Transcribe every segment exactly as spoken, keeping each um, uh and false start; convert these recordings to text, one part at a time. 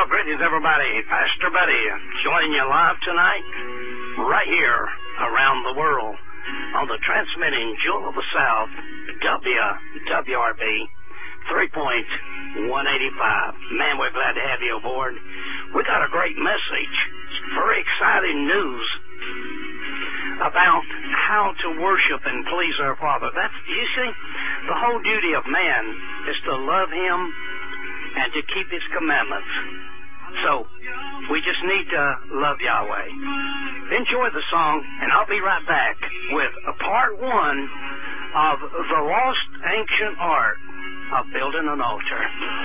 Well, greetings, everybody. Pastor Buddy joining you live tonight, right here around the world on the transmitting Jewel of the South, W W R B three point one eighty-five. Man, we're glad to have you aboard. We got a great message, very exciting news about how to worship and please our Father. That's, you see, the whole duty of man is to love Him and to keep His commandments. So, we just need to love Yahweh. Enjoy the song, and I'll be right back with a part one of the lost ancient art of building an altar.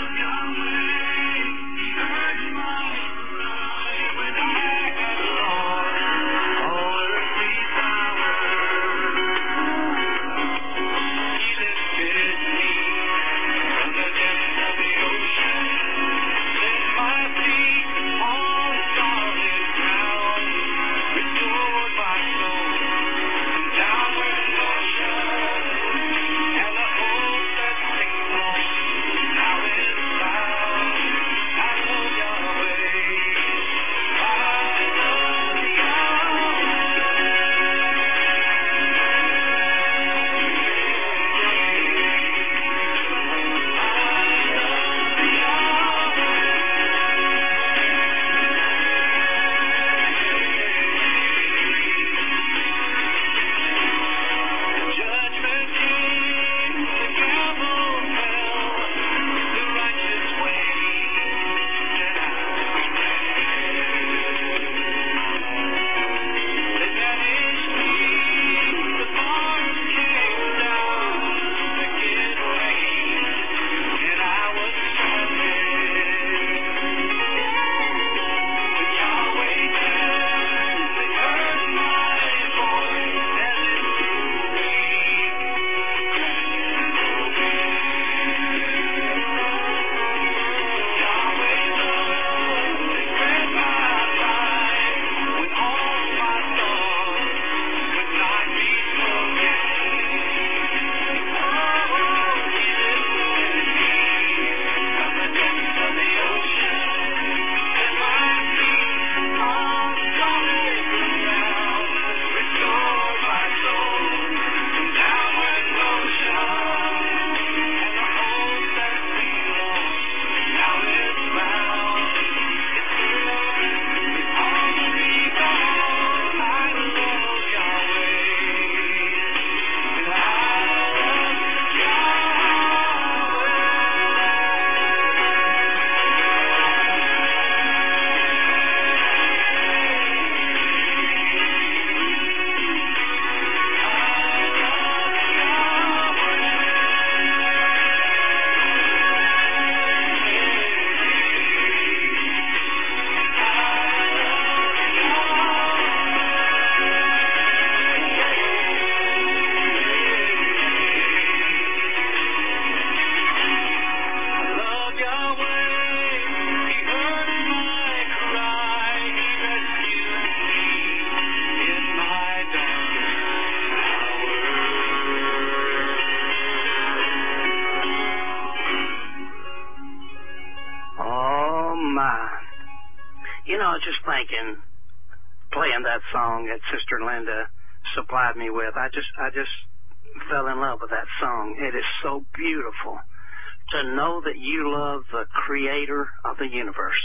Just thinking, playing that song that Sister Linda supplied me with, I just, I just fell in love with that song. It is so beautiful to know that you love the Creator of the universe.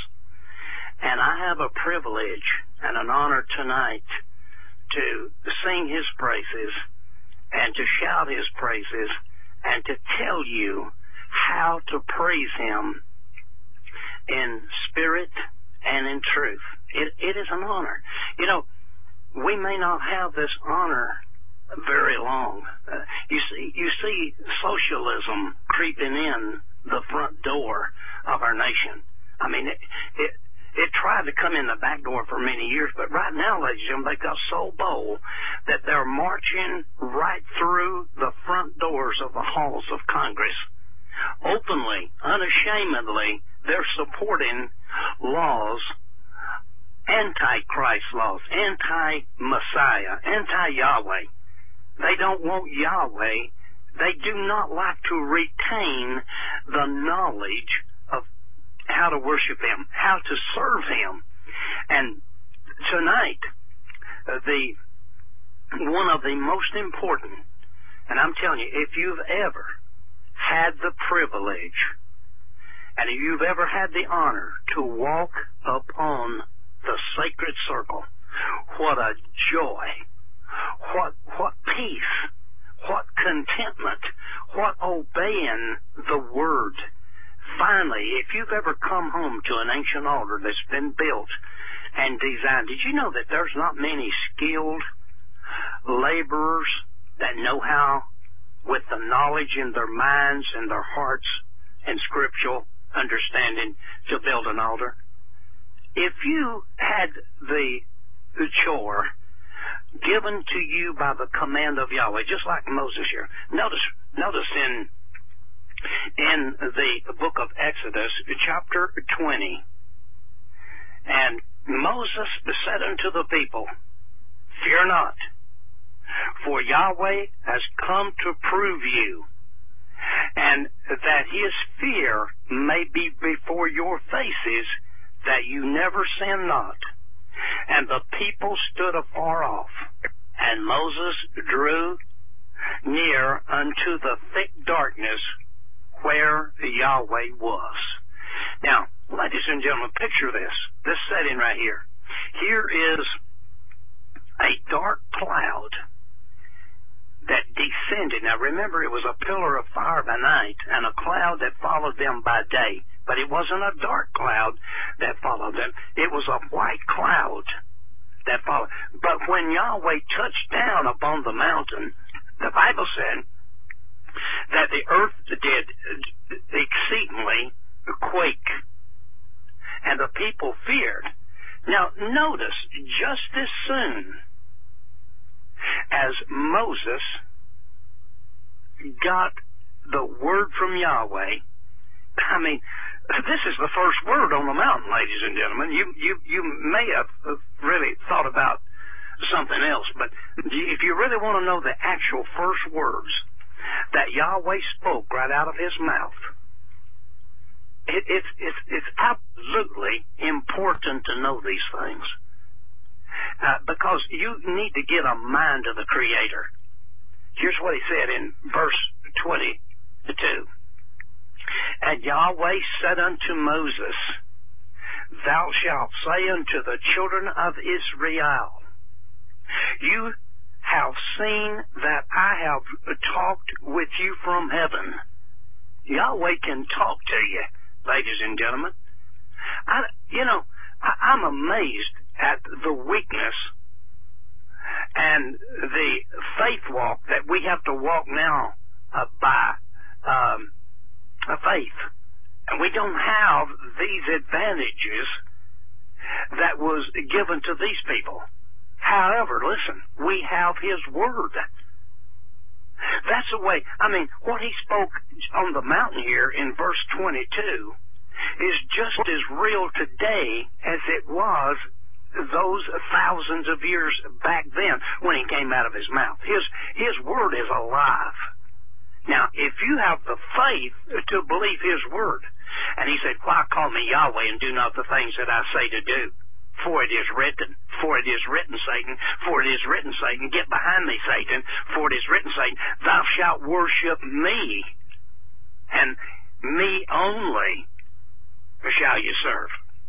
And I have a privilege and an honor tonight to sing His praises and to shout His praises and to tell you how to praise Him in spirit and in truth. It, it is an honor. You know, we may not have this honor very long. Uh, you see, you see socialism creeping in the front door of our nation. I mean, it, it, it tried to come in the back door for many years, but right now, ladies and gentlemen, they've got so bold that they're marching right through the front doors of the halls of Congress. Openly, unashamedly, they're supporting laws, anti-Christ laws, anti-Messiah, anti-Yahweh. They don't want Yahweh. They do not like to retain the knowledge of how to worship Him, how to serve Him. And tonight, uh, the one of the most important, and I'm telling you, if you've ever had the privilege, and if you've ever had the honor to walk upon the sacred circle, what a joy, what what peace, what contentment, what obeying the Word. Finally, if you've ever come home to an ancient altar that's been built and designed, did you know that there's not many skilled laborers that know how, with the knowledge in their minds and their hearts and scriptural understanding, to build an altar? If you had the, the chore given to you by the command of Yahweh, just like Moses here. Notice, notice in in the book of Exodus, chapter twenty, and Moses said unto the people, "Fear not, for Yahweh has come to prove you, and that His fear may be before your faces, that you never sin not." And the people stood afar off, and Moses drew near unto the thick darkness where Yahweh was. Now, ladies and gentlemen, picture this, this setting right here. Here is a dark cloud that descended. Now remember, it was a pillar of fire by night and a cloud that followed them by day. But it wasn't a dark cloud that followed them. It was a white cloud that followed. But when Yahweh touched down upon the mountain, the Bible said that the earth did exceedingly quake, and the people feared. Now notice, just as soon as Moses got the word from Yahweh, I mean, this is the first word on the mountain, ladies and gentlemen. You you you may have really thought about something else, but if you really want to know the actual first words that Yahweh spoke right out of His mouth, it, it's it's it's absolutely important to know these things, uh, because you need to get a mind of the Creator. Here's what He said in verse twenty-two. And Yahweh said unto Moses, Thou shalt say unto the children of Israel, You have seen that I have talked with you from heaven. Yahweh can talk to you, ladies and gentlemen. I, you know, I, I'm amazed at the weakness and the faith walk that we have to walk now uh, by um, a faith. And we don't have these advantages that was given to these people. However, listen, we have His Word. That's the way, I mean, what He spoke on the mountain here in verse twenty-two is just as real today as it was those thousands of years back then when He came out of His mouth. His, His Word is alive. Now, if you have the faith to believe His Word, and He said, Why call me Yahweh and do not the things that I say to do? For it is written, for it is written, Satan, for it is written, Satan, get behind me, Satan, for it is written, Satan, thou shalt worship me, and me only shall you serve.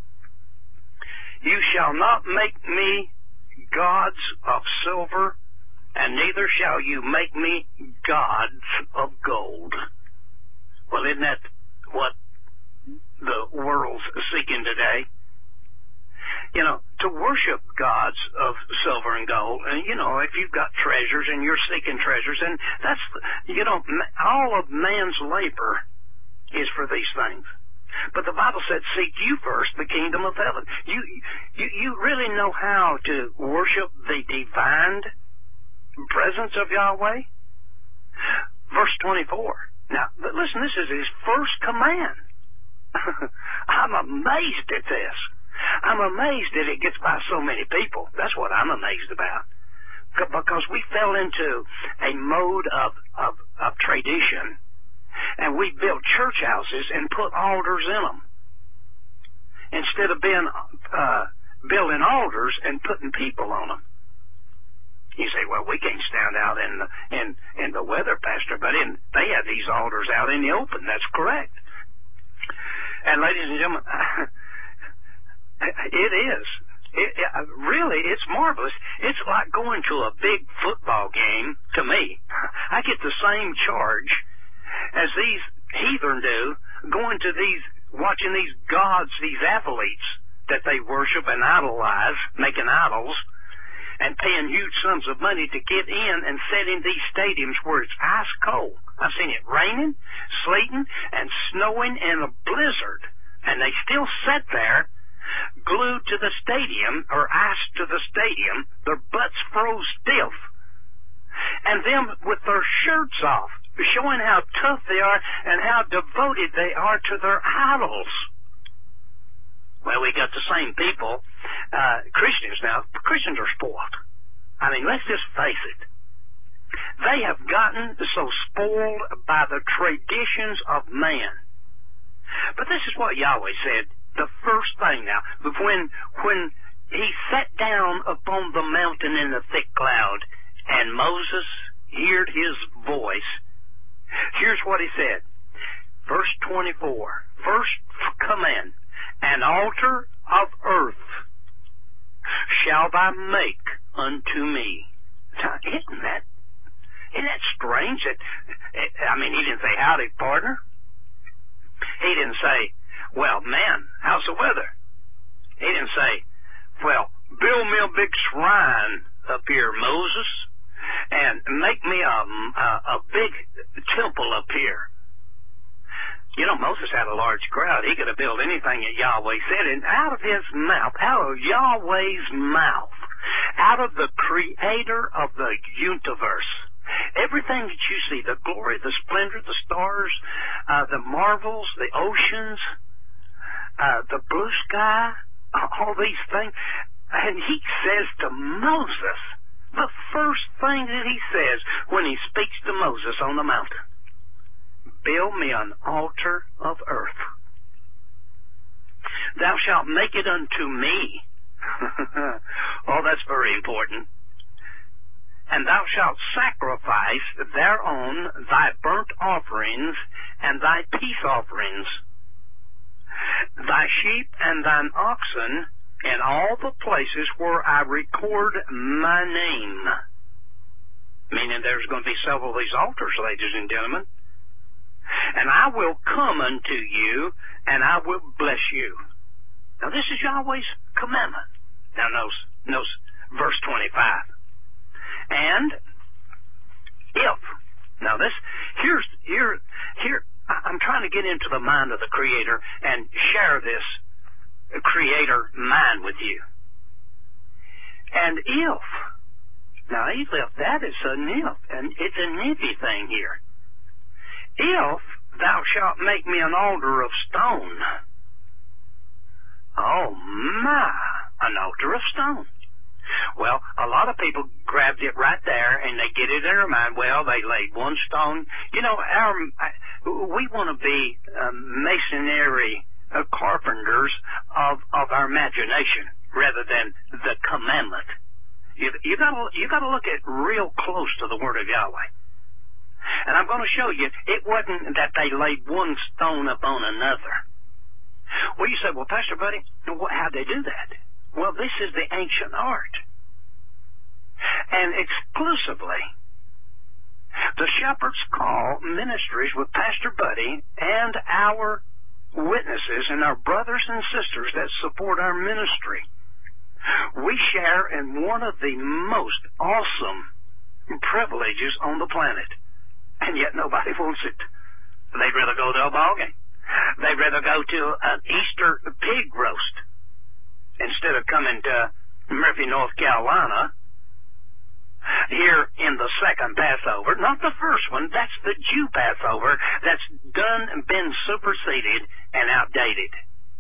You shall not make me gods of silver, and neither shall you make me gods of gold. Well, isn't that what the world's seeking today? You know, to worship gods of silver and gold, and you know, if you've got treasures and you're seeking treasures, and that's, you know, all of man's labor is for these things. But the Bible said, seek you first the kingdom of heaven. You, you, you really know how to worship the divine presence of Yahweh? Verse twenty-four. Now, listen, this is His first command. I'm amazed at this. I'm amazed that it gets by so many people. That's what I'm amazed about. Because we fell into a mode of, of, of tradition, and we built church houses and put altars in them. instead of being uh, building altars and putting people on them. You say, well, we can't stand out in the, in, in the weather, Pastor, but in, they have these altars out in the open. That's correct. And ladies and gentlemen, it is. It, it, really, it's marvelous. It's like going to a big football game to me. I get the same charge as these heathen do, going to these, watching these gods, these athletes that they worship and idolize, making idols, and paying huge sums of money to get in and sit in these stadiums where it's ice cold. I've seen it raining, sleeting, and snowing in a blizzard, and they still sit there glued to the stadium or iced to the stadium, their butts froze stiff, and them with their shirts off, showing how tough they are and how devoted they are to their idols. Well, we got the same people, uh, Christians now. Christians are spoiled. I mean, let's just face it. They have gotten so spoiled by the traditions of man. But this is what Yahweh said. The first thing now, when when he sat down upon the mountain in the thick cloud, and Moses heard his voice, here's what he said. Verse twenty-four, first command, an altar of earth shall thou make unto me. Now, isn't that, isn't that strange? That, I mean, he didn't say, howdy, partner. He didn't say, well, man, how's the weather? He didn't say, well, build me a big shrine up here, Moses, and make me a, a, a big temple up here. You know, Moses had a large crowd. He could have built anything that Yahweh said, and out of his mouth, out of Yahweh's mouth, out of the creator of the universe, everything that you see, the glory, the splendor, the stars, uh, the marvels, the oceans, uh, the blue sky, all these things, and he says to Moses, the first thing that he says when he speaks to Moses on the mountain, build me an altar of earth. Thou shalt make it unto me. Oh, that's very important. And thou shalt sacrifice thereon thy burnt offerings and thy peace offerings, thy sheep and thine oxen, in all the places where I record my name. Meaning there's going to be several of these altars, ladies and gentlemen. And I will come unto you, and I will bless you. Now this is Yahweh's commandment. Now notice, notice verse twenty-five. And if, now this, here's, here, here, I'm trying to get into the mind of the Creator and share this Creator mind with you. And if, now if, that is an if, and it's an iffy thing here. If thou shalt make me an altar of stone. Oh my, an altar of stone. Well, a lot of people grabbed it right there and they get it in their mind. Well, they laid one stone. You know, our we want to be uh, masonry uh, carpenters of of our imagination rather than the commandment. You you got to you got to look at real close to the Word of Yahweh. And I'm going to show you, it wasn't that they laid one stone upon another. Well, you say, well, Pastor Buddy, how'd they do that? Well, this is the ancient art. And exclusively, the Shepherd's Call Ministries with Pastor Buddy and our witnesses and our brothers and sisters that support our ministry, we share in one of the most awesome privileges on the planet. And yet nobody wants it. They'd rather go to a ball game. They'd rather go to an Easter pig roast instead of coming to Murphy, North Carolina, here in the second Passover. Not the first one. That's the Jew Passover that's done and been superseded and outdated.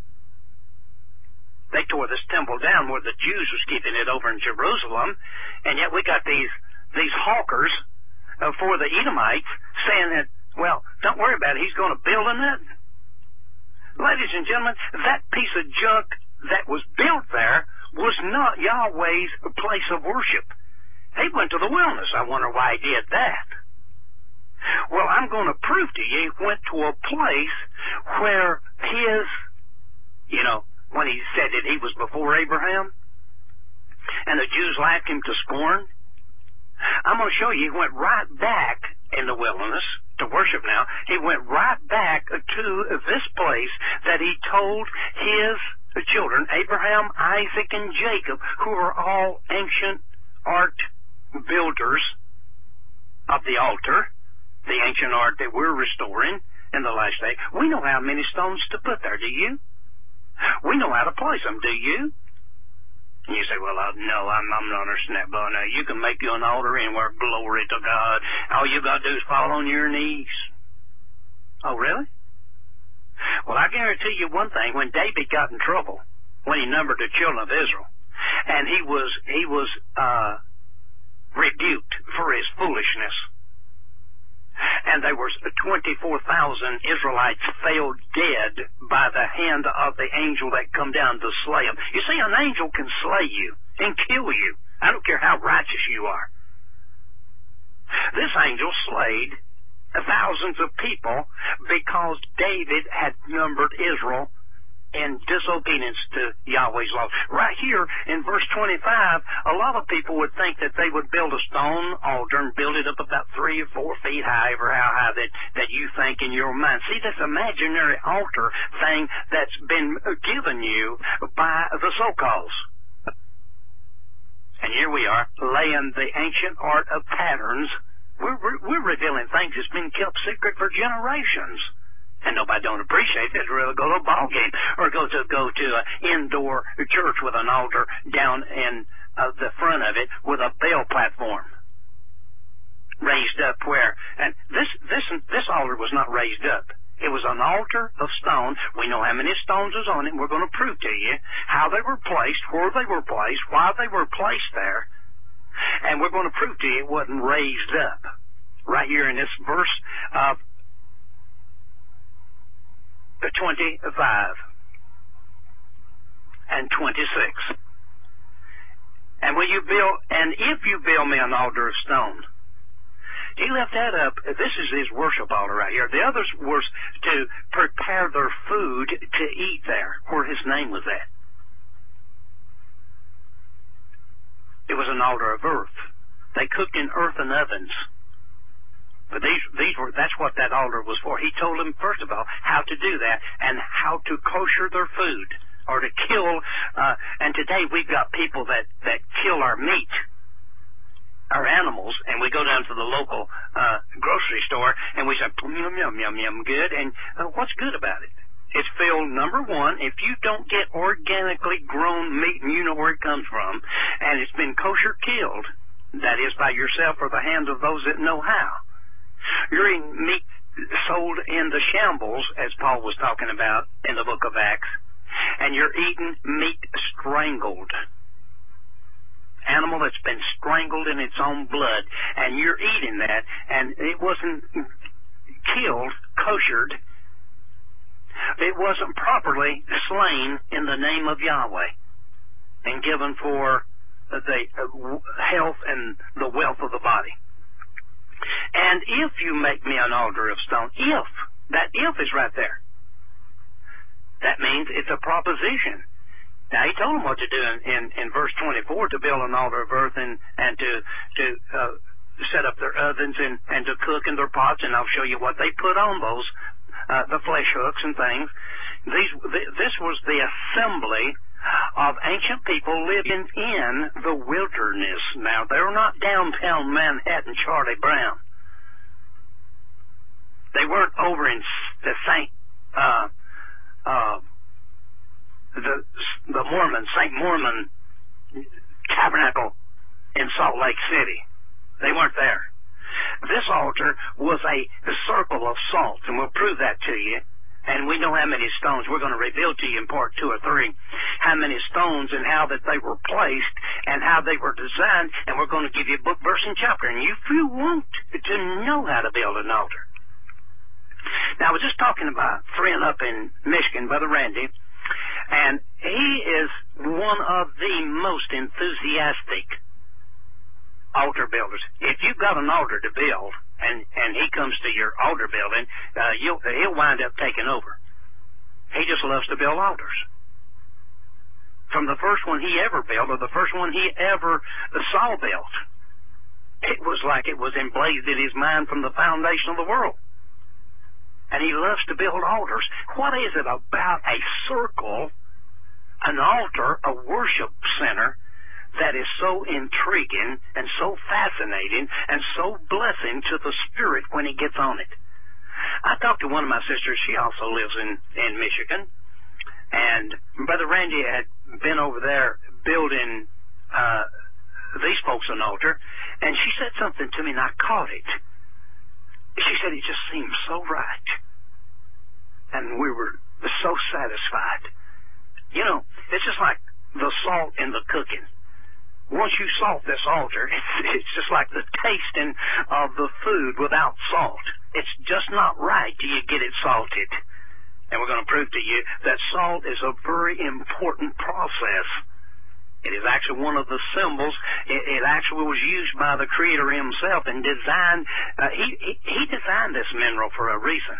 They tore this temple down where the Jews was keeping it over in Jerusalem, and yet we got these these hawkers Uh, for the Edomites, saying that, well, don't worry about it, he's going to build a nothing. Ladies and gentlemen, that piece of junk that was built there was not Yahweh's place of worship. He went to the wilderness. I wonder why he did that. Well, I'm going to prove to you he went to a place where his, you know, when he said that he was before Abraham, and the Jews laughed him to scorn, I'm going to show you he went right back in the wilderness to worship now. He went right back to this place that he told his children, Abraham, Isaac, and Jacob, who are all ancient art builders of the altar, the ancient art that we're restoring in the last day. We know how many stones to put there, do you? We know how to place them, do you? And you say, well, uh, no, I'm, I'm not understanding that, but no, you can make you an altar anywhere, glory to God. All you got to do is fall on your knees. Oh, really? Well, I guarantee you one thing. When David got in trouble, when he numbered the children of Israel, and he was, he was, uh, rebuked for his foolishness, and there was twenty-four thousand Israelites fell dead by the hand of the angel that come down to slay them. You see, an angel can slay you and kill you. I don't care how righteous you are. This angel slayed thousands of people because David had numbered Israel in disobedience to Yahweh's law. Right here in verse twenty-five, a lot of people would think that they would build a stone altar and build it up about three or four feet high, or how high that, that you think in your mind. See, this imaginary altar thing that's been given you by the so-calls. And here we are, laying the ancient art of patterns. We're, we're, we're revealing things that's been kept secret for generations. And nobody don't appreciate it. They'd rather go to a ball game or go to go to an indoor church with an altar down in uh, the front of it with a bell platform raised up where. And this this this altar was not raised up. It was an altar of stone. We know how many stones was on it. And we're going to prove to you how they were placed, where they were placed, why they were placed there, and we're going to prove to you it wasn't raised up. Right here in this verse of twenty-five and twenty-six. And when you build, and if you build me an altar of stone, he left that up. This is his worship altar right here. The others was to prepare their food to eat there, where his name was at. It was an altar of earth. They cooked in earthen ovens. But these, these were, that's what that altar was for. He told them, first of all, how to do that and how to kosher their food or to kill, uh, and today we've got people that, that kill our meat, our animals, and we go down to the local, uh, grocery store and we say, yum, yum, yum, yum, good. And uh, what's good about it? It's filled, number one, if you don't get organically grown meat and you know where it comes from, and it's been kosher killed, that is by yourself or the hands of those that know how. You're eating meat sold in the shambles, as Paul was talking about in the book of Acts, and you're eating meat strangled. Animal that's been strangled in its own blood, and you're eating that, and it wasn't killed, koshered. It wasn't properly slain in the name of Yahweh and given for the health and the wealth of the body. And if you make me an altar of stone, if, that if is right there, that means it's a proposition. Now, he told them what to do in, in, in verse twenty-four, to build an altar of earth and, and to, to uh, set up their ovens and, and to cook in their pots, and I'll show you what they put on those, uh, the flesh hooks and things. These, th- this was the assembly of ancient people living in the wilderness. Now, they're not downtown Manhattan Charlie Brown. They weren't over in the Saint, uh, uh, the the Mormon, Saint Mormon Tabernacle in Salt Lake City. They weren't there. This altar was a, a circle of salt, and we'll prove that to you. And we know how many stones. We're going to reveal to you in part two or three how many stones and how that they were placed and how they were designed. And we're going to give you book, verse, and chapter. And if you want to know how to build an altar. Now, I was just talking about a friend up in Michigan, Brother Randy, and he is one of the most enthusiastic altar builders. If you've got an altar to build, and, and he comes to your altar building, uh, you'll, he'll wind up taking over. He just loves to build altars. From the first one he ever built, or the first one he ever saw built, it was like it was emblazed in his mind from the foundation of the world. And he loves to build altars. What is it about a circle, an altar, a worship center, that is so intriguing and so fascinating and so blessing to the spirit when he gets on it? I talked to one of my sisters. She also lives in, in Michigan. And Brother Randy had been over there building uh, these folks an altar. And she said something to me, and I caught it. She said it just seemed so right. And we were so satisfied. You know, it's just like the salt in the cooking. Once you salt this altar, it's, it's just like the tasting of the food without salt. It's just not right till you get it salted. And we're going to prove to you that salt is a very important process. It is actually one of the symbols. It, it actually was used by the Creator himself and designed. Uh, he, he he designed this mineral for a reason.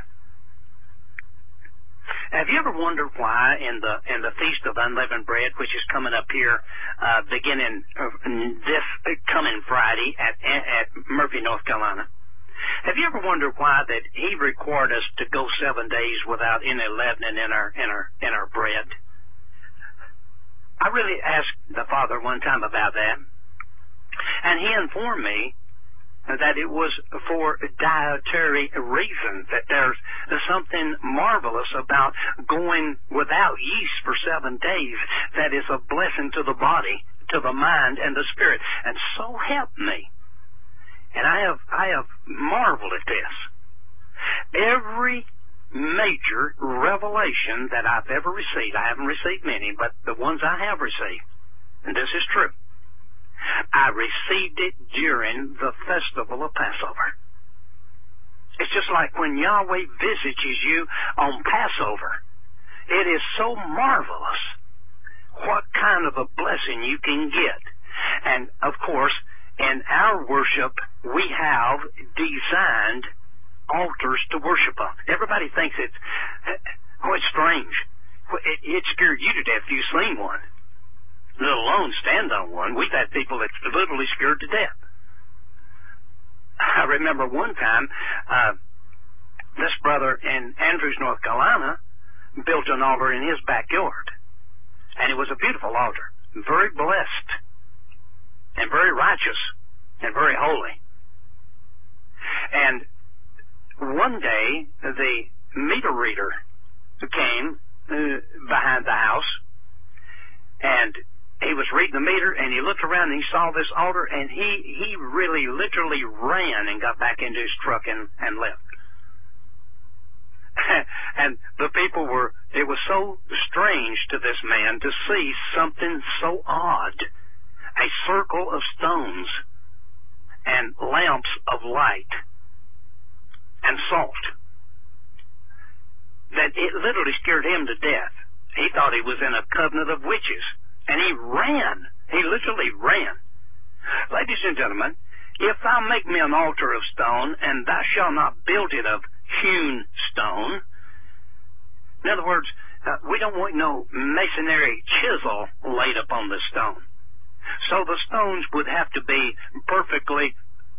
Have you ever wondered why in the in the Feast of Unleavened Bread, which is coming up here, uh, beginning this coming Friday at at Murphy, North Carolina? Have you ever wondered why that He required us to go seven days without any leavening in our in our in our bread? I really asked the Father one time about that, and He informed me that it was for dietary reasons, that there's something marvelous about going without yeast for seven days that is a blessing to the body, to the mind, and the spirit. And so help me. And I have I have marveled at this. Every major revelation that I've ever received, I haven't received many, but the ones I have received, and this is true, I received it during the festival of Passover. It's just like when Yahweh visits you on Passover. It is so marvelous what kind of a blessing you can get. And, of course, in our worship, we have designed altars to worship on. Everybody thinks it's, oh, it's strange. It, it scared you to death if you've seen one, let alone stand on one. We've had people that's literally scared to death. I remember one time, uh, this brother in Andrews, North Carolina, built an altar in his backyard. And it was a beautiful altar, very blessed, and very righteous, and very holy. And one day, the meter reader came uh, behind the house, and he was reading the meter, and he looked around and he saw this altar, and he, he really literally ran and got back into his truck and, and left. And the people were, it was so strange to this man to see something so odd, a circle of stones and lamps of light and salt, that it literally scared him to death. He thought he was in a covenant of witches. And he ran. He literally ran. Ladies and gentlemen, if thou make me an altar of stone, and thou shalt not build it of hewn stone. In other words, uh, we don't want no masonry chisel laid upon the stone. So the stones would have to be perfectly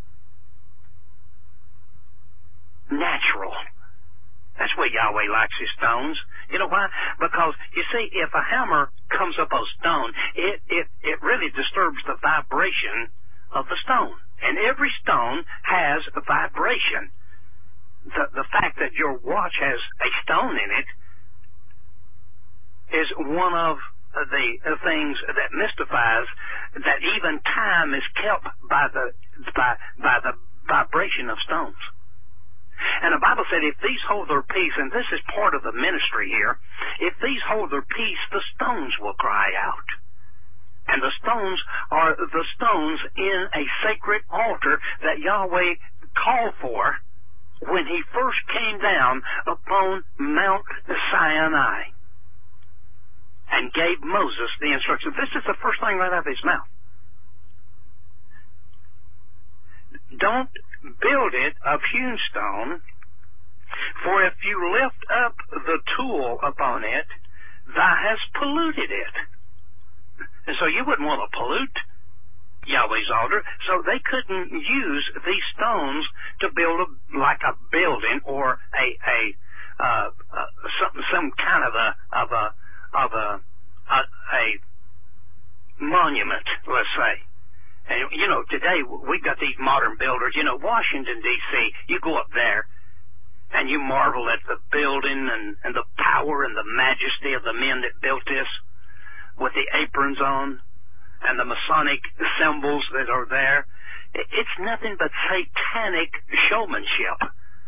natural. That's where Yahweh likes his stones. You know why? Because, you see, if a hammer comes up a stone, it, it, it really disturbs the vibration of the stone. And every stone has a vibration. The, the fact that your watch has a stone in it is one of the, the things that mystifies that even time is kept by the, by, by the vibration of stones. And the Bible said if these hold their peace, and this is part of the ministry here, if these hold their peace, the stones will cry out. And the stones are the stones in a sacred altar that Yahweh called for when he first came down upon Mount Sinai and gave Moses the instructions. This is the first thing right out of his mouth. Don't build it of hewn stone, for if you lift up the tool upon it, thou hast polluted it. And so you wouldn't want to pollute Yahweh's altar, so they couldn't use these stones to build a, like a building or a a uh, uh, some some kind of a of a of a a, a monument, let's say. And you know, today we've got these modern builders. You know, Washington D C You go up there, and you marvel at the building and and the power and the majesty of the men that built this, with the aprons on and the Masonic symbols that are there. It's nothing but satanic showmanship.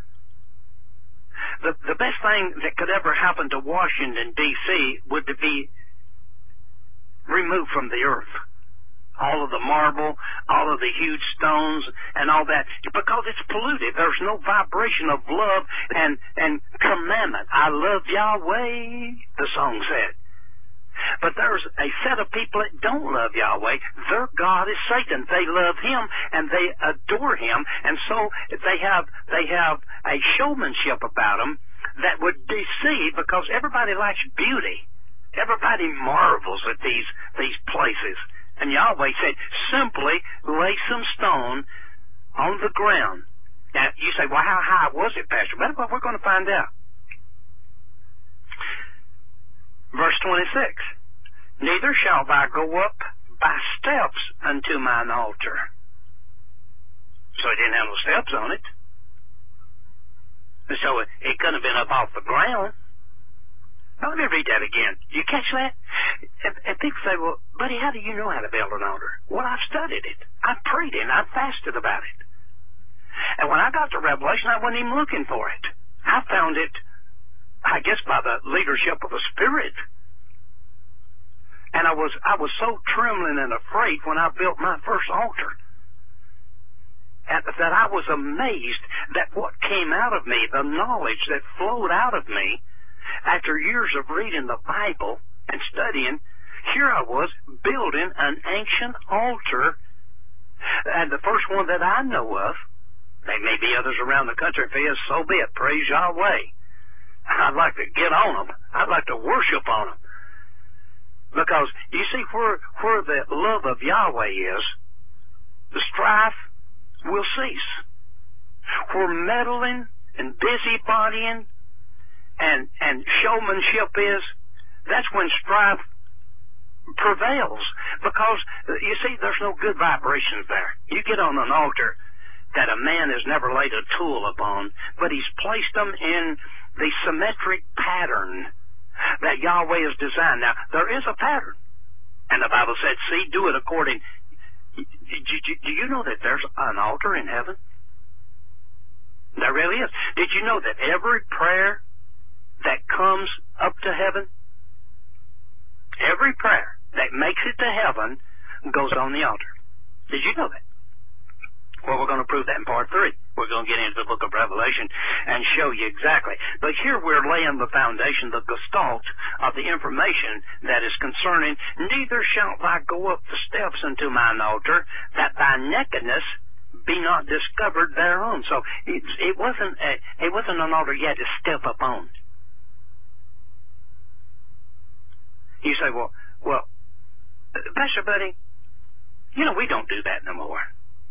The the best thing that could ever happen to Washington, D C would to be removed from the earth. All of the marble, all of the huge stones, and all that, because it's polluted. There's no vibration of love and, and commandment. I love Yahweh, the song said. But there's a set of people that don't love Yahweh. Their God is Satan. They love him and they adore him, and so they have they have a showmanship about them that would deceive, because everybody likes beauty. Everybody marvels at these these places. And Yahweh said, simply lay some stone on the ground. Now, you say, well, how high was it, Pastor? Well, we're going to find out. Verse twenty-six, neither shalt thou go up by steps unto mine altar. So it didn't have no steps on it. And so it, it couldn't have been up off the ground. Now, let me read that again. You catch that? And, and people say, well, buddy, how do you know how to build an altar? Well, I've studied it. I've prayed it. I've fasted about it. And when I got to Revelation, I wasn't even looking for it. I found it, I guess, by the leadership of the Spirit. And I was I was so trembling and afraid when I built my first altar, and that I was amazed that what came out of me, the knowledge that flowed out of me, after years of reading the Bible and studying, here I was building an ancient altar, and the first one that I know of. There may be others around the country. If it is, so be it. Praise Yahweh. I'd like to get on them. I'd like to worship on them. Because, you see, where, where the love of Yahweh is, the strife will cease. Where meddling and busybodying and, and showmanship is, that's when strife prevails. Because, you see, there's no good vibrations there. You get on an altar that a man has never laid a tool upon, but he's placed them in the symmetric pattern that Yahweh has designed. Now, there is a pattern. And the Bible said, see, do it according. Do you know that there's an altar in heaven? There really is. Did you know that every prayer that comes up to heaven, every prayer that makes it to heaven goes on the altar? Did you know that? Well, we're going to prove that in part three. We're going to get into the book of Revelation and show you exactly. But here we're laying the foundation, the gestalt of the information that is concerning, neither shalt thou go up the steps unto mine altar, that thy nakedness be not discovered thereon. So it, it wasn't a, it wasn't an altar you had to step up on. You say, well, well, Pastor Buddy, you know, we don't do that no more.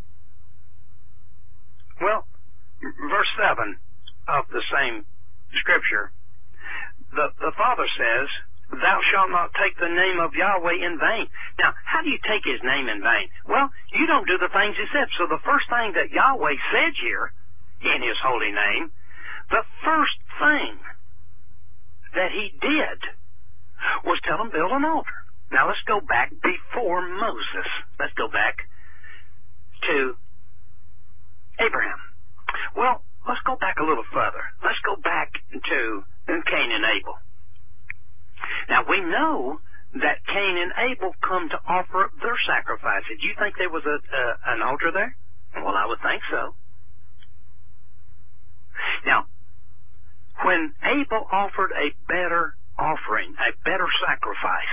Well, verse seven of the same scripture, the, the Father says, thou shalt not take the name of Yahweh in vain. Now, how do you take his name in vain? Well, you don't do the things he said. So the first thing that Yahweh said here in his holy name, the first thing that he did was tell him build an altar. Now, let's go back before Moses. Let's go back to Abraham. Well, let's go back a little further. Let's go back to Cain and Abel. Now, we know that Cain and Abel come to offer up their sacrifices. Do you think there was a, a an altar there? Well, I would think so. Now, when Abel offered a better offering, a better sacrifice,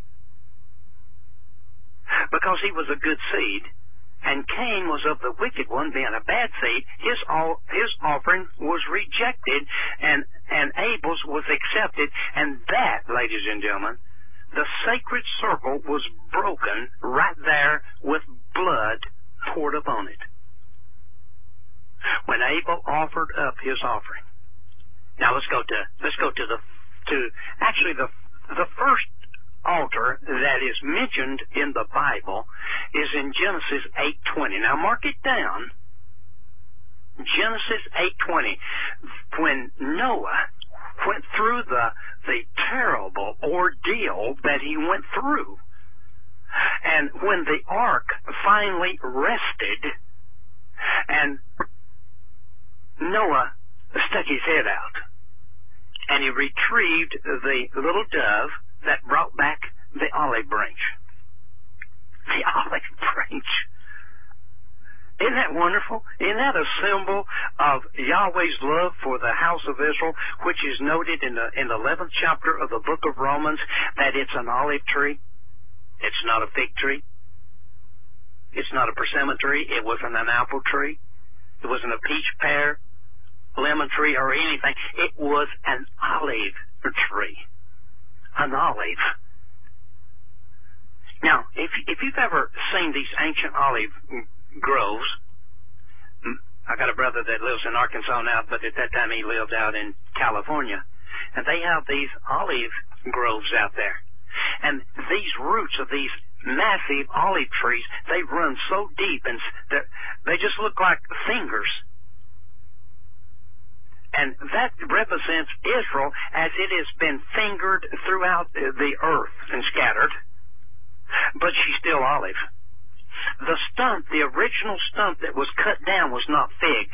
because he was a good seed, and Cain was of the wicked one, being a bad seed, his all, his offering was rejected, and, and Abel's was accepted, and that, ladies and gentlemen, the sacred circle was broken right there with blood poured upon it, when Abel offered up his offering. Now let's go to let's go to the to actually the the first altar that is mentioned in the Bible is in Genesis eight twenty. Now mark it down. Genesis eight twenty. When Noah went through the the terrible ordeal that he went through, and when the ark finally rested, and Noah stuck his head out, and he retrieved the little dove that brought back the olive branch. The olive branch. Isn't that wonderful? Isn't that a symbol of Yahweh's love for the house of Israel, which is noted in the in the eleventh chapter of the book of Romans, that it's an olive tree? It's not a fig tree. It's not a persimmon tree. It wasn't an apple tree. It wasn't a peach, pear, lemon tree, or anything. It was an olive tree. An olive. Now, if if you've ever seen these ancient olive groves, I got a brother that lives in Arkansas now, but at that time he lived out in California, and they have these olive groves out there, and these roots of these massive olive trees, they run so deep, and they just look like fingers. And that represents Israel as it has been fingered throughout the earth and scattered, but she's still olive. The stump, the original stump that was cut down, was not fig.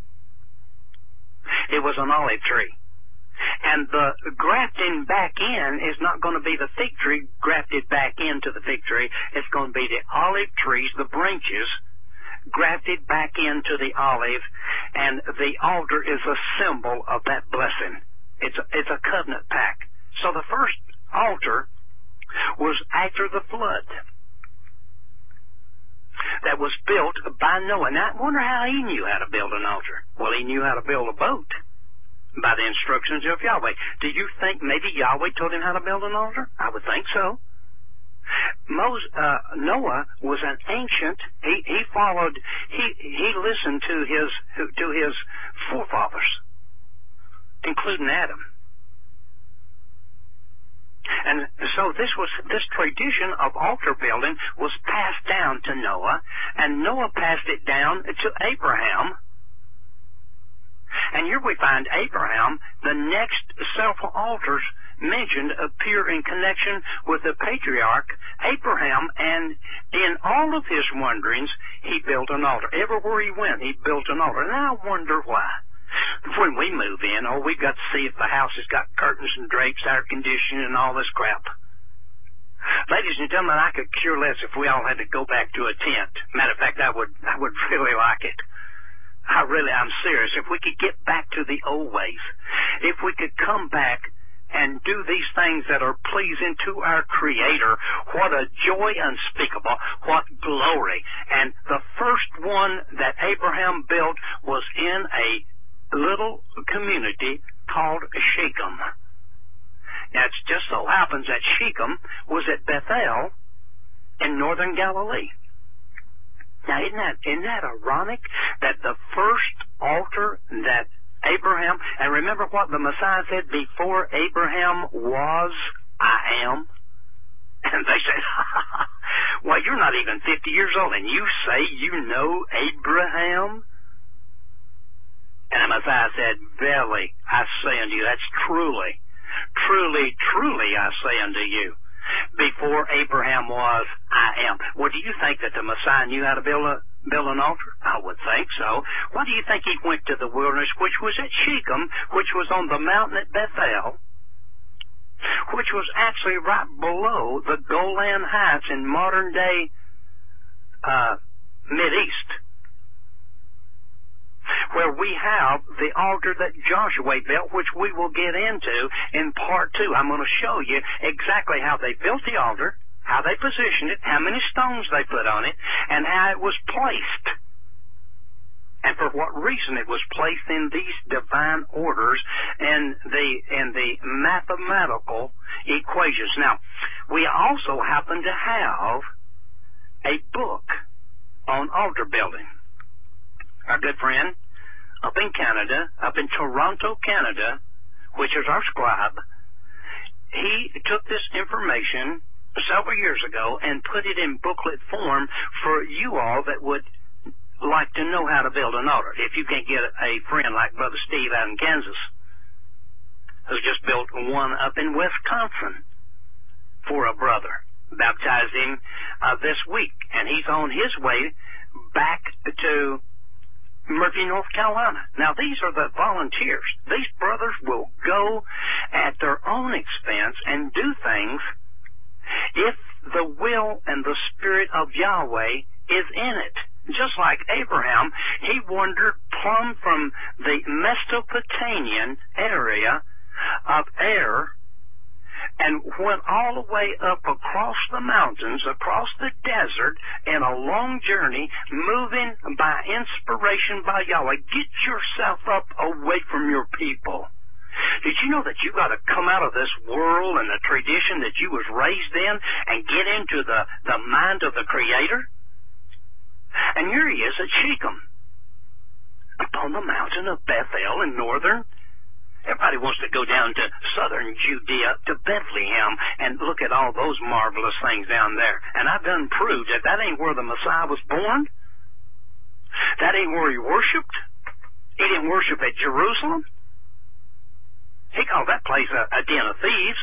It was an olive tree. And the grafting back in is not going to be the fig tree grafted back into the fig tree. It's going to be the olive trees, the branches, grafted back into the olive, and the altar is a symbol of that blessing. It's a, it's a covenant pact. So the first altar was after the flood that was built by Noah. Now, I wonder how he knew how to build an altar. Well, he knew how to build a boat by the instructions of Yahweh. Do you think maybe Yahweh told him how to build an altar? I would think so. Moses, uh, Noah was an ancient. He he followed. He he listened to his to his forefathers, including Adam. And so this was this tradition of altar building was passed down to Noah, and Noah passed it down to Abraham. And here we find Abraham. The next several altars mentioned appear in connection with the patriarch Abraham, and in all of his wanderings, he built an altar. Everywhere he went, he built an altar. And I wonder why. When we move in, oh, we've got to see if the house has got curtains and drapes, air conditioning, and all this crap. Ladies and gentlemen, I could care less if we all had to go back to a tent. Matter of fact, I would, I would really like it. I really, I'm serious. If we could get back to the old ways, if we could come back and do these things that are pleasing to our Creator, what a joy unspeakable, what glory. And the first one that Abraham built was in a little community called Shechem. Now, it just so happens that Shechem was at Bethel in northern Galilee. Now, isn't that, isn't that ironic that the first altar that Abraham, and remember what the Messiah said, before Abraham was, I am. And they said, well, you're not even fifty years old, and you say you know Abraham? And the Messiah said, verily, I say unto you, that's truly, truly, truly I say unto you, before Abraham was, I am. Well, do you think that the Messiah knew how to build a build an altar? I would think so. Why do you think he went to the wilderness, which was at Shechem, which was on the mountain at Bethel, which was actually right below the Golan Heights in modern-day uh, Mideast, where we have the altar that Joshua built, which we will get into in part two. I'm going to show you exactly how they built the altar, how they positioned it, how many stones they put on it, and how it was placed, and for what reason it was placed in these divine orders and the and the mathematical equations. Now, we also happen to have a book on altar building. Our good friend up in Canada, up in Toronto, Canada, which is our scribe, he took this information several years ago and put it in booklet form for you all that would like to know how to build an altar. If you can't get a friend like Brother Steve out in Kansas, who just built one up in Wisconsin for a brother, baptized him uh, this week, and he's on his way back to Murphy, North Carolina. Now, these are the volunteers. These brothers will go at their own expense and do things if the will and the Spirit of Yahweh is in it. Just like Abraham, he wandered plumb from the Mesopotamian area of Ar and went all the way up across the mountains, across the desert, in a long journey, moving by inspiration by Yahweh. Get yourself up away from your people. Did you know that you got to come out of this world and the tradition that you was raised in and get into the, the mind of the Creator? And here he is at Shechem, upon the mountain of Bethel in northern. Everybody wants to go down to southern Judea, to Bethlehem, and look at all those marvelous things down there. And I've done proved that that ain't where the Messiah was born. That ain't where he worshiped. He didn't worship at Jerusalem. He called that place a, a den of thieves.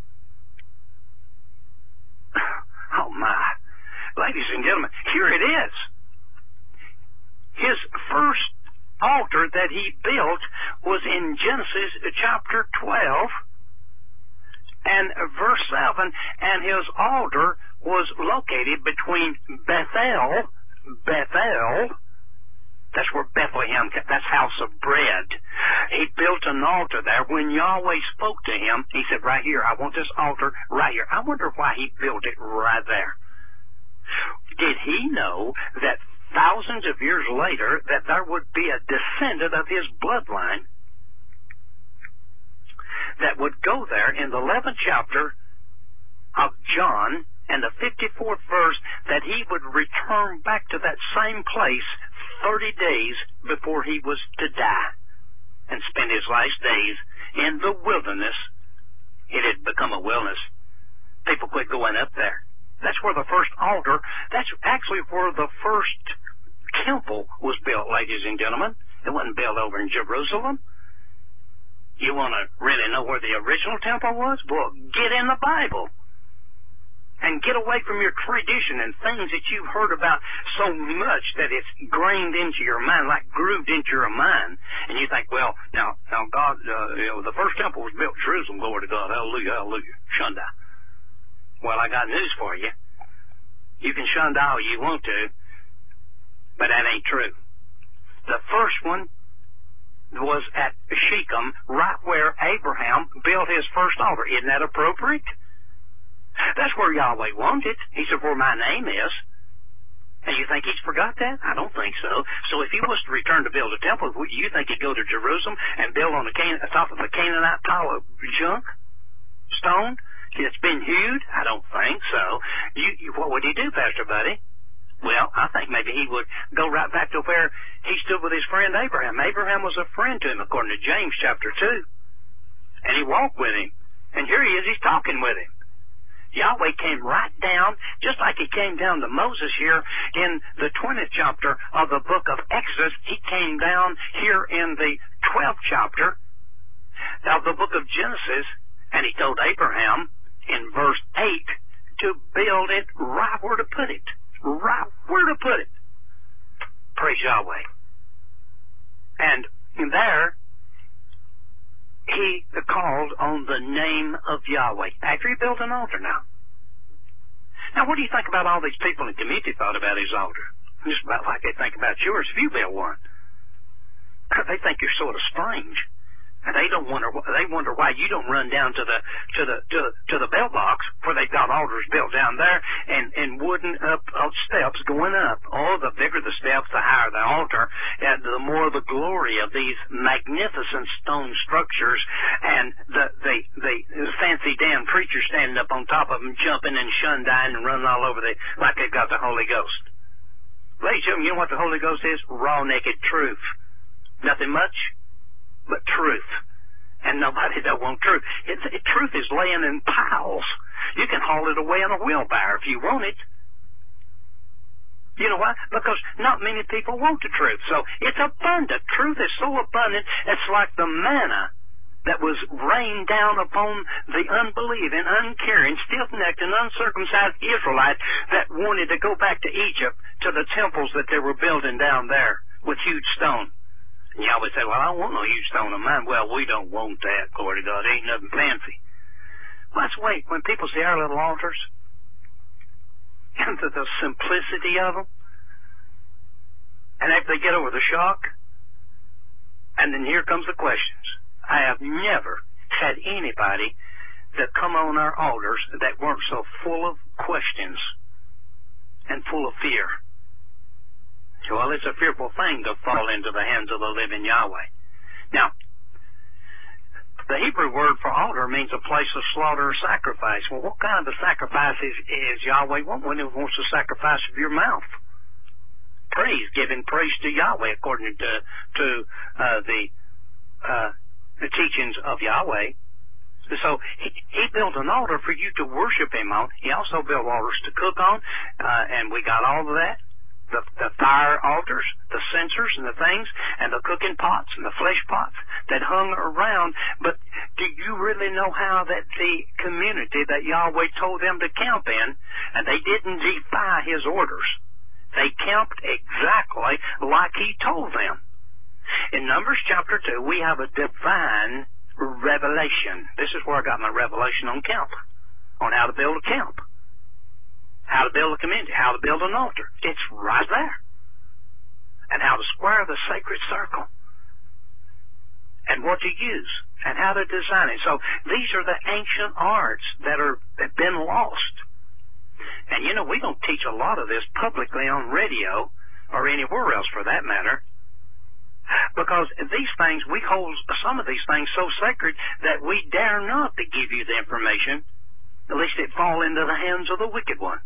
Oh, my. Ladies and gentlemen, here it is. His first altar that he built was in Genesis chapter twelve and verse seven, and his altar was located between Bethel, Bethel, that's where Bethlehem, that's house of bread. He built an altar there. When Yahweh spoke to him, he said, right here, I want this altar right here. I wonder why he built it right there. Did he know that thousands of years later that there would be a descendant of his bloodline that would go there in the eleventh chapter of John and the fifty-fourth verse, that he would return back to that same place thirty days before he was to die and spend his last days in the wilderness? It had become a wilderness. People quit going up there. That's where the first altar, that's actually where the first temple was built, ladies and gentlemen. It wasn't built over in Jerusalem. You want to really know where the original temple was? Well, get in the Bible and get away from your tradition and things that you've heard about so much that it's grained into your mind, like grooved into your mind. And you think, well, now, now God, uh, you know, the first temple was built in Jerusalem, glory to God, hallelujah, hallelujah, Shunda. Well, I got news for you. You can shunda all you want to, but that ain't true. The first one was at Shechem, right where Abraham built his first altar. Isn't that appropriate? That's where Yahweh wanted. He said, where my name is. And you think he's forgot that? I don't think so. So if he was to return to build a temple, you think he'd go to Jerusalem and build on the Can- top of a Canaanite pile of junk, stone? It's been hewed? I don't think so. You, you, what would he do, Pastor Buddy? Well, I think maybe he would go right back to where he stood with his friend Abraham. Abraham was a friend to him, according to James chapter two. And he walked with him. And here he is, he's talking with him. Yahweh came right down, just like he came down to Moses here in the twentieth chapter of the book of Exodus. He came down here in the twelfth chapter of the book of Genesis, and he told Abraham in verse eight to build it right where to put it. Right where to put it. Praise Yahweh. And there, he called on the name of Yahweh after he built an altar now. Now, what do you think about all these people in the community thought about his altar? Just about like they think about yours if you built one. they think you're sort of strange. And they don't wonder. They wonder why you don't run down to the to the to, to the bell box where they've got altars built down there and and wooden up, up steps going up. Oh, the bigger the steps, the higher the altar, and the more the glory of these magnificent stone structures, and the the the fancy damn preachers standing up on top of them, jumping and shundying and running all over the like they've got the Holy Ghost. Ladies and gentlemen, you know what the Holy Ghost is? Raw, naked truth. Nothing much but truth. And nobody don't want truth. It's, it, truth is laying in piles. You can haul it away in a wheelbarrow if you want it. You know why? Because not many people want the truth. So it's abundant. Truth is so abundant, it's like the manna that was rained down upon the unbelieving, uncaring, stiff-necked, and uncircumcised Israelites that wanted to go back to Egypt, to the temples that they were building down there with huge stone. And you always say, well, I don't want no huge stone of mine. Well, we don't want that, glory to God. It ain't nothing fancy. Let's wait. When people see our little altars and the, the simplicity of them, and after they get over the shock, and then here comes the questions. I have never had anybody that come on our altars that weren't so full of questions and full of fear. Well, it's a fearful thing to fall into the hands of the living Yahweh. Now, the Hebrew word for altar means a place of slaughter or sacrifice. Well, what kind of a sacrifice is, is Yahweh want when He wants a sacrifice of your mouth? Praise, giving praise to Yahweh according to to uh, the uh, the teachings of Yahweh. So he, he built an altar for you to worship Him on. He also built altars to cook on, uh, and we got all of that. The, the fire altars, the censers and the things, and the cooking pots and the flesh pots that hung around. But do you really know how that the community that Yahweh told them to camp in, and they didn't defy His orders. They camped exactly like He told them. In Numbers chapter two, we have a divine revelation. This is where I got my revelation on camp, on how to build a camp. How to build a community, how to build an altar. It's right there. And how to square the sacred circle. And what to use. And how to design it. So these are the ancient arts that are have been lost. And you know, we don't teach a lot of this publicly on radio or anywhere else for that matter. Because these things, we hold some of these things so sacred that we dare not to give you the information, at least it fall into the hands of the wicked one.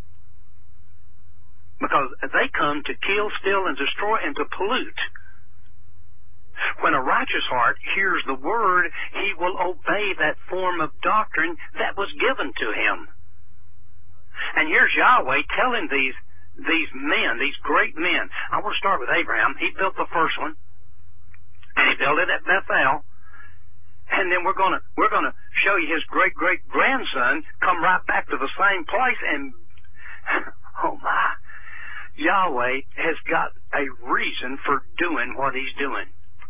Because they come to kill, steal, and destroy, and to pollute. When a righteous heart hears the word, he will obey that form of doctrine that was given to him. And here's Yahweh telling these these men, these great men. I want to start with Abraham. He built the first one, and he built it at Bethel. And then we're gonna we're gonna show you his great great grandson come right back to the same place, and oh my. Yahweh has got a reason for doing what He's doing.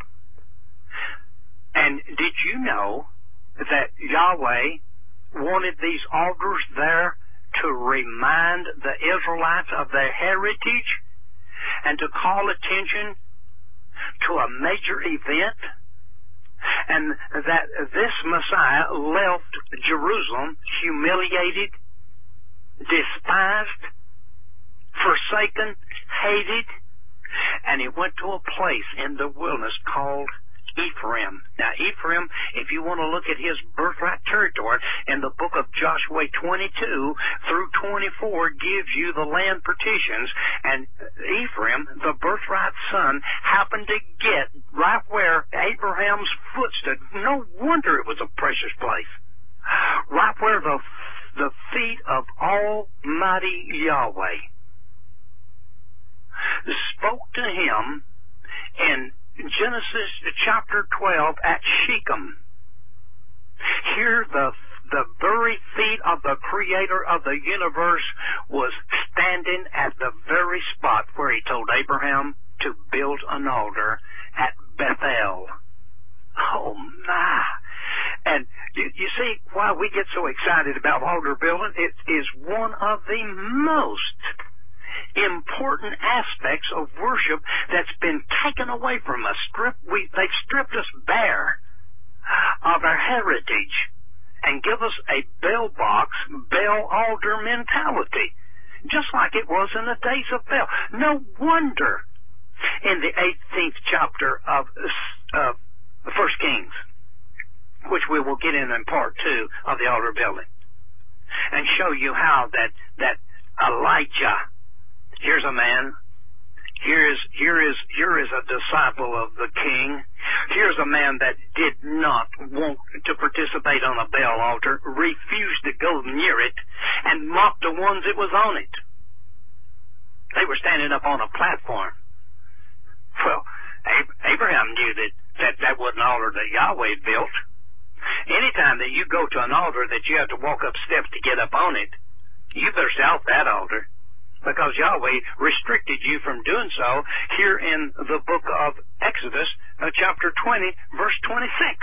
And did you know that Yahweh wanted these altars there to remind the Israelites of their heritage and to call attention to a major event? And that this Messiah left Jerusalem humiliated, despised, forsaken, hated, and he went to a place in the wilderness called Ephraim. Now, Ephraim, if you want to look at his birthright territory, in the book of Joshua twenty-two through twenty-four gives you the land partitions, and Ephraim, the birthright son, happened to get right where Abraham's foot stood. No wonder it was a precious place. Right where the, the feet of Almighty Yahweh spoke to him in Genesis chapter twelve at Shechem. Here the the very feet of the Creator of the universe was standing at the very spot where He told Abraham to build an altar at Bethel. Oh my! And you, you see why we get so excited about altar building? It is one of the most important aspects of worship that's been taken away from us. Strip, we, they've stripped us bare of our heritage and give us a bell box, bell altar mentality, just like it was in the days of Bel. No wonder in the eighteenth chapter of uh, First Kings, which we will get in in part two of the altar building, and show you how that that Elijah, here's a man, here is here is here is a disciple of the king. Here's a man that did not want to participate on a Baal altar, refused to go near it, and mocked the ones that was on it. They were standing up on a platform. Well, Abraham knew that that, that wasn't an altar that Yahweh built. Anytime that you go to an altar that you have to walk up steps to get up on it, you better stay off that altar, because Yahweh restricted you from doing so here in the book of Exodus, uh, chapter twenty, verse twenty-six.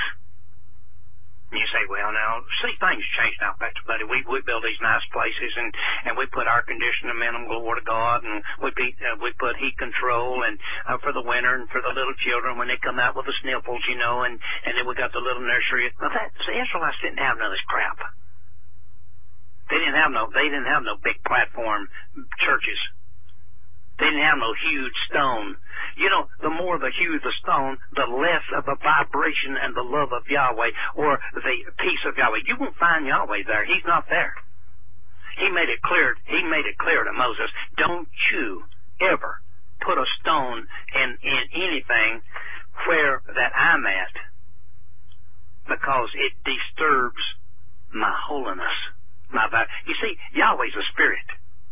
You say, well, now, see, things change now, Pastor Buddy. We we build these nice places, and, and we put air conditioning in them, glory to God, and we be, uh, we put heat control and uh, for the winter and for the little children when they come out with the sniffles, you know, and, and then we got the little nursery. Well, that, the Israelites didn't have none of this crap. They didn't have no, they didn't have no big platform churches. They didn't have no huge stone. You know, the more the huge the stone, the less of the vibration and the love of Yahweh or the peace of Yahweh. You won't find Yahweh there. He's not there. He made it clear, he made it clear to Moses, don't you ever put a stone in, in anything where that I'm at, because it disturbs my holiness. My vibe. You see, Yahweh's a spirit.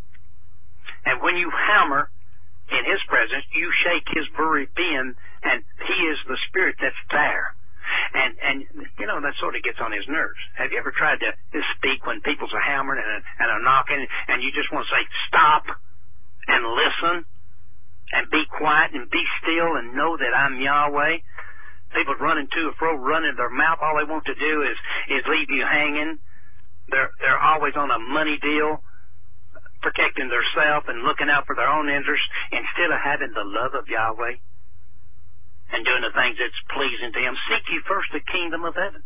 And when you hammer in His presence, you shake His very being, and He is the spirit that's there. And, and you know, that sort of gets on His nerves. Have you ever tried to speak when people's are hammering and, and are knocking, and you just want to say, stop and listen and be quiet and be still and know that I'm Yahweh? People running to and fro, running their mouth. All they want to do is, is leave you hanging. They're, they're always on a money deal, protecting themselves and looking out for their own interests instead of having the love of Yahweh and doing the things that's pleasing to Him. Seek ye first the kingdom of heaven.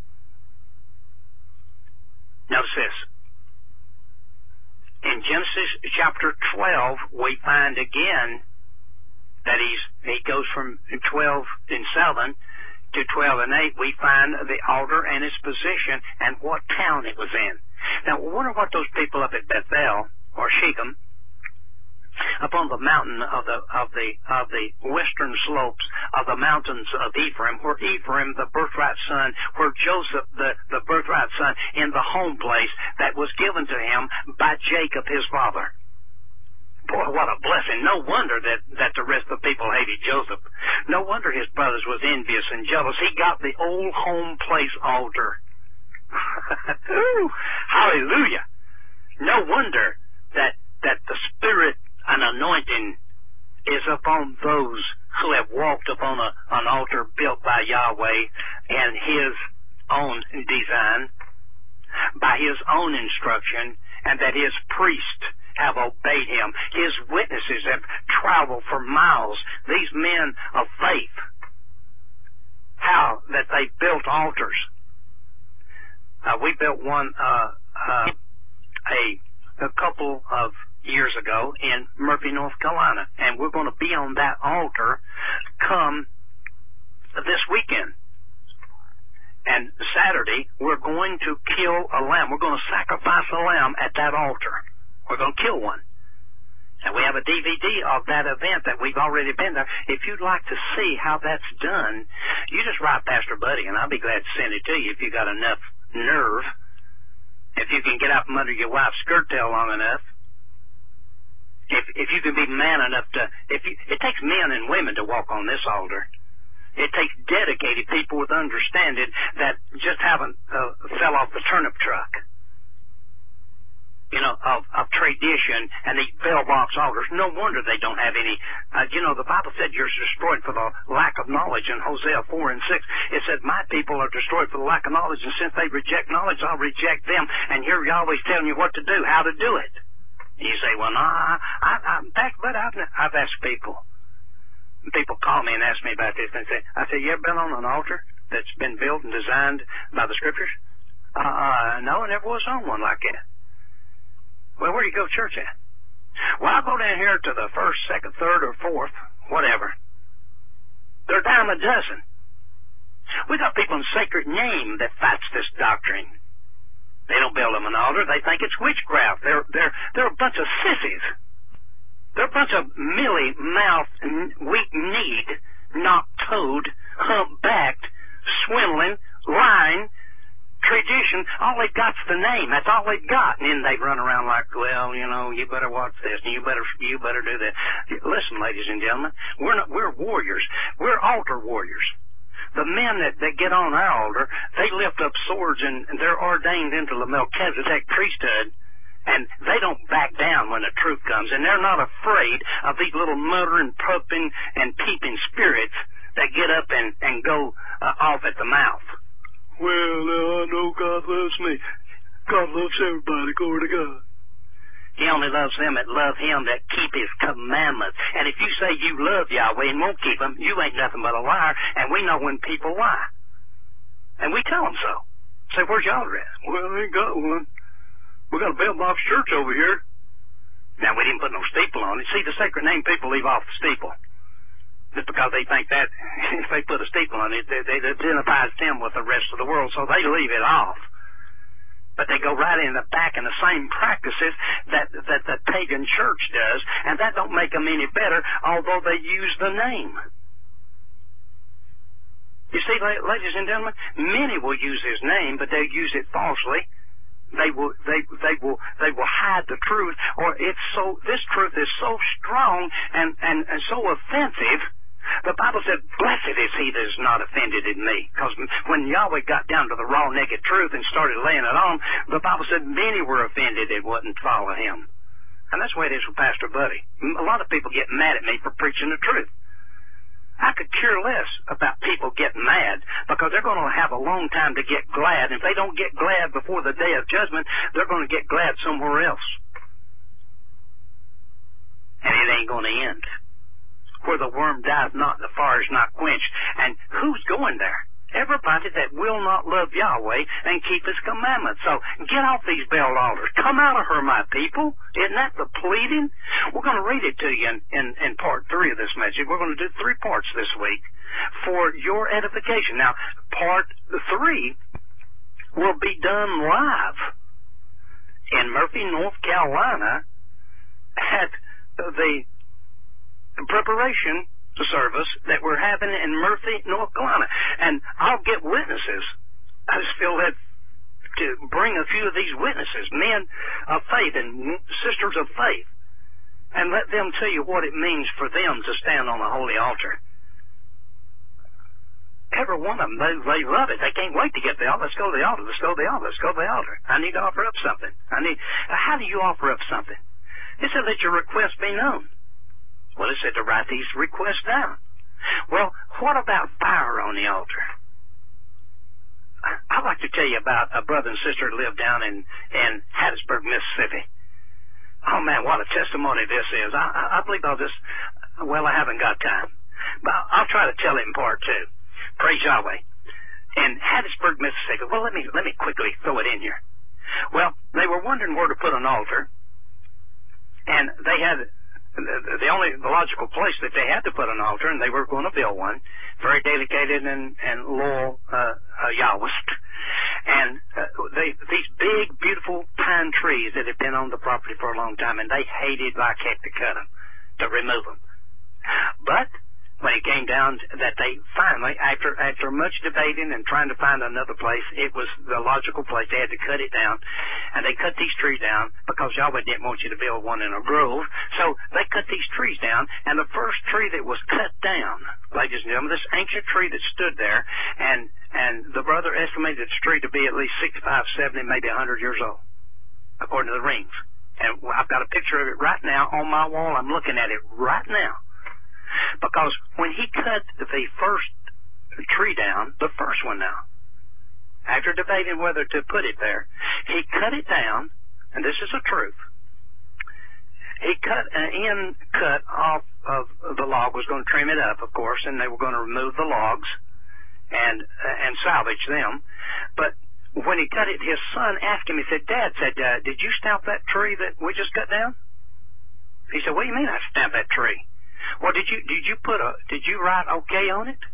Notice this. In Genesis chapter twelve, we find again that he's he goes from twelve and seven to twelve and eight. We find the altar and its position and what town it was in. Now, I wonder what those people up at Bethel or Shechem, upon the mountain of the of the of the western slopes of the mountains of Ephraim, where Ephraim, the birthright son, where Joseph, the, the birthright son, in the home place that was given to him by Jacob, his father. Boy, what a blessing. No wonder that, that the rest of the people hated Joseph. No wonder his brothers was envious and jealous. He got the old home place altar. Ooh, hallelujah. No wonder that that the Spirit and anointing is upon those who have walked upon a, an altar built by Yahweh and His own design, by His own instruction, and that His priests have obeyed Him. His witnesses have traveled for miles. These men of faith, how that they built altars. Uh, we built one uh, uh, a a couple of years ago in Murphy, North Carolina, and we're going to be on that altar come this weekend. And Saturday, we're going to kill a lamb. We're going to sacrifice a lamb at that altar. We're going to kill one. And we have a D V D of that event that we've already been there. If you'd like to see how that's done, you just write Pastor Buddy, and I'll be glad to send it to you if you got enough nerve. If you can get out from under your wife's skirt tail long enough. If if you can be man enough to, if you, it takes men and women to walk on this altar. It takes dedicated people with understanding that just haven't uh, fell off the turnip truck, you know, of, of tradition and these bell box altars. No wonder they don't have any. Uh, you know, the Bible said you're destroyed for the lack of knowledge in Hosea four and six. It said, my people are destroyed for the lack of knowledge, and since they reject knowledge, I'll reject them. And here Yahweh's telling you what to do, how to do it. And you say, say, well, no, I, I, I, in fact, but I've, I've asked people. People call me and ask me about this. And they say, I say, you ever been on an altar that's been built and designed by the Scriptures? Uh, uh, no, I never was on one like that. Well, where do you go to church at? Well, I go down here to the first, second, third, or fourth, whatever. They're a dime a dozen. We got people in Sacred Name that fights this doctrine. They don't build them an altar. They think it's witchcraft. They're they're they're a bunch of sissies. They're a bunch of mealy-mouthed, weak-kneed, knock-toed, hump-backed, swindling, lying, tradition. All they've got's the name. That's all they've got. And then they run around like, well, you know, you better watch this, and you better you better do that. Listen, ladies and gentlemen, we're not we're warriors. We're altar warriors. The men that, that get on our altar, they lift up swords, and, and they're ordained into the Melchizedek priesthood. And they don't back down when the truth comes. And they're not afraid of these little muttering, puffing, and peeping spirits that get up and, and go uh, off at the mouth. Well, now I know God loves me. God loves everybody, glory to God. He only loves them that love Him, that keep His commandments. And if you say you love Yahweh and won't keep them, you ain't nothing but a liar. And we know when people lie. And we tell them so. Say, where's your altar at? Well, I ain't got one. We got a bell box church over here. Now, we didn't put no steeple on it. See, the Sacred Name people leave off the steeple. Just because they think that if they put a steeple on it, it, it identifies them with the rest of the world, so they leave it off. But they go right in the back in the same practices that, that the pagan church does, and that don't make them any better, although they use the name. You see, ladies and gentlemen, many will use His name, but they use it falsely. They will, they, they will, they will hide the truth, or it's so, this truth is so strong and, and, and so offensive. The Bible said, blessed is he that is not offended in me. Because when Yahweh got down to the raw, naked truth and started laying it on, the Bible said many were offended and wouldn't follow Him. And that's the way it is with Pastor Buddy. A lot of people get mad at me for preaching the truth. I could care less about people getting mad because they're going to have a long time to get glad. If they don't get glad before the day of judgment, they're going to get glad somewhere else. And it ain't going to end. Where the worm dies not, the fire is not quenched. And who's going there? Everybody that will not love Yahweh and keep His commandments. So get off these Baal altars. Come out of her, my people. Isn't that the pleading? We're going to read it to you in, in, in part three of this message. We're going to do three parts this week for your edification. Now, part three will be done live in Murphy, North Carolina at the preparation service that we're having in Murphy, North Carolina. And I'll get witnesses. I just feel that to bring a few of these witnesses, men of faith and sisters of faith, and let them tell you what it means for them to stand on the holy altar. Every one of them, they, they love it. They can't wait to get the altar. Let's go to the altar. Let's go to the altar. Let's go to the altar. I need to offer up something. I need. How do you offer up something? It said, let your request be known. Well, it said to write these requests down. Well, what about fire on the altar? I'd like to tell you about a brother and sister who lived down in, in Hattiesburg, Mississippi. Oh, man, what a testimony this is. I, I, I believe I'll just, well, I haven't got time. But I'll try to tell it in part two. Praise Yahweh. In Hattiesburg, Mississippi, well, let me, let me quickly throw it in here. Well, they were wondering where to put an altar, and they had The, the only the logical place that they had to put an altar, and they were going to build one, very dedicated and, and loyal uh, uh, Yahwist. And uh, they, these big, beautiful pine trees that had been on the property for a long time, and they hated like heck to cut them, to remove them. But when it came down that they finally, after after much debating and trying to find another place, it was the logical place. They had to cut it down. And they cut these trees down because Yahweh didn't want you to build one in a grove. So they cut these trees down, and the first tree that was cut down, ladies and gentlemen, this ancient tree that stood there, and and the brother estimated this tree to be at least sixty-five, seventy, maybe one hundred years old, according to the rings. And I've got a picture of it right now on my wall. I'm looking at it right now. Because when he cut the first tree down, the first one now, after debating whether to put it there, he cut it down, and this is the truth. he cut an end cut off of the log, was going to trim it up, of course, and they were going to remove the logs and uh, and salvage them. But when he cut it, his son asked him, he said, Dad, said, uh, did you stamp that tree that we just cut down? He said, what do you mean I stamped that tree? Well, did you did you put a did you write okay on it?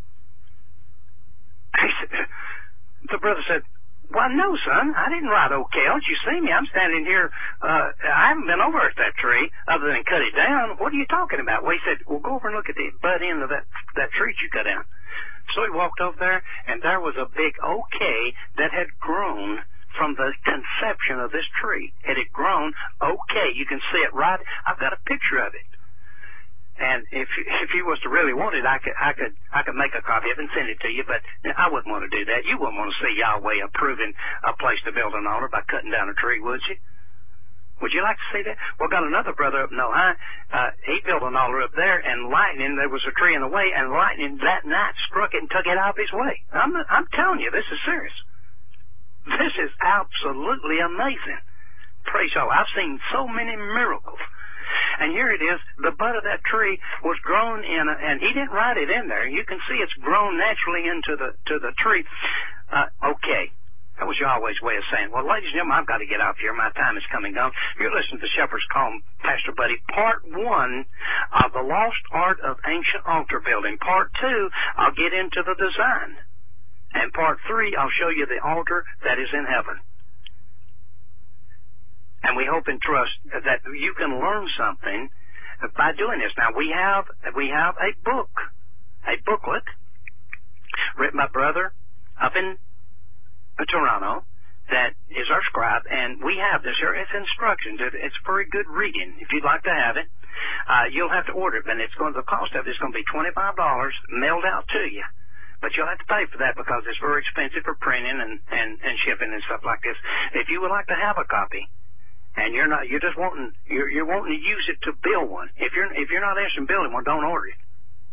He said, the brother said, well, no, son, I didn't write okay. Don't you see me? I'm standing here. Uh, I haven't been over at that tree other than cut it down. What are you talking about? Well, he said, well, go over and look at the butt end of that, that tree you cut down. So he walked over there, and there was a big okay that had grown from the conception of this tree. It had grown okay. You can see it right. I've got a picture of it. And if if you was to really want it, I could I could I could make a copy of it and send it to you. But I wouldn't want to do that. You wouldn't want to see Yahweh approving a place to build an altar by cutting down a tree, would you? Would you like to see that? Well, got another brother up in Ohio. Uh, he built an altar up there, and lightning. There was a tree in the way, and lightning that night struck it and took it out of his way. I'm I'm telling you, this is serious. This is absolutely amazing. Praise God! I've seen so many miracles. And here it is, the butt of that tree was grown in, a, and he didn't write it in there. You can see it's grown naturally into the to the tree. Uh, okay, that was Yahweh's way of saying, well, ladies and gentlemen, I've got to get out here. My time is coming down. You're listening to Shepherd's Call, Pastor Buddy, part one of the lost art of ancient altar building. Part two, I'll get into the design. And part three, I'll show you the altar that is in heaven. And we hope and trust that you can learn something by doing this. Now, we have we have a book, a booklet, written by brother up in Toronto that is our scribe, and we have this here. It's instructions. It's very good reading. If you'd like to have it, uh, you'll have to order it, and it's going to, the cost of it is going to be twenty-five dollars mailed out to you. But you'll have to pay for that because it's very expensive for printing and, and, and shipping and stuff like this. If you would like to have a copy, and you're not, you're just wanting, you're, you're wanting to use it to build one. If you're, if you're not interested in building one, don't order it.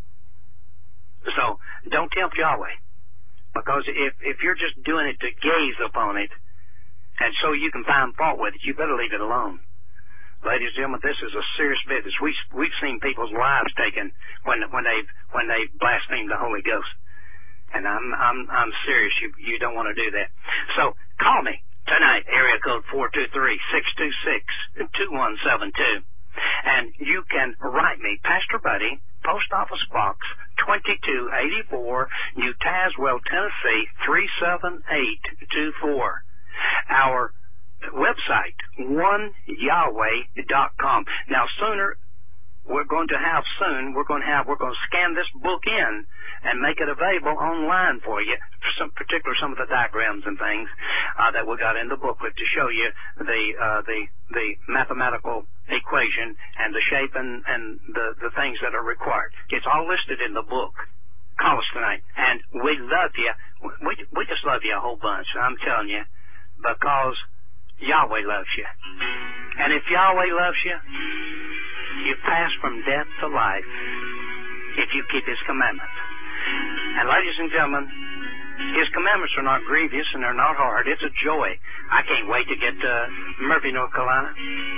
So, don't tempt Yahweh. Because if, if you're just doing it to gaze upon it, and so you can find fault with it, you better leave it alone. Ladies and gentlemen, this is a serious business. We, we've seen people's lives taken when, when they've, when they blasphemed the Holy Ghost. And I'm, I'm, I'm serious. You, you don't want to do that. So, call me. Tonight, area code four two three, six two six, two one seven two. And you can write me, Pastor Buddy, Post Office Box twenty-two eighty-four, New Tazewell, Tennessee, three seven eight two four. Our website, one yahweh dot com. Now, sooner, we're going to have soon, we're going to have, we're going to scan this book in and make it available online for you, some particular some of the diagrams and things uh, that we got in the booklet to show you the uh, the the mathematical equation and the shape and, and the, the things that are required. It's all listed in the book. Call us tonight. And we love you. We, we just love you a whole bunch, I'm telling you, because Yahweh loves you. And if Yahweh loves you, you pass from death to life if you keep His commandments. And ladies and gentlemen, His commandments are not grievous and they're not hard. It's a joy. I can't wait to get to Murphy, North Carolina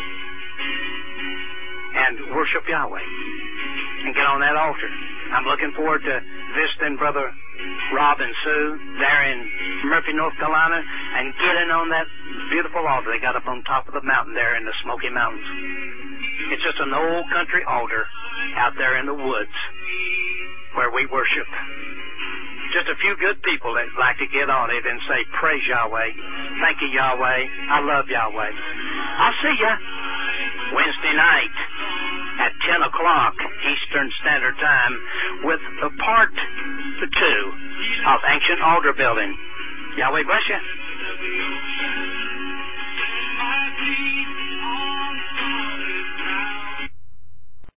and worship Yahweh and get on that altar. I'm looking forward to visiting Brother Rob and Sue there in Murphy, North Carolina, and getting on that beautiful altar they got up on top of the mountain there in the Smoky Mountains. It's just an old country altar out there in the woods where we worship. Just a few good people that like to get on it and say, praise Yahweh. Thank you, Yahweh. I love Yahweh. I'll see ya Wednesday night at ten o'clock Eastern Standard Time with the part two of Ancient Altar Building. Yahweh bless you.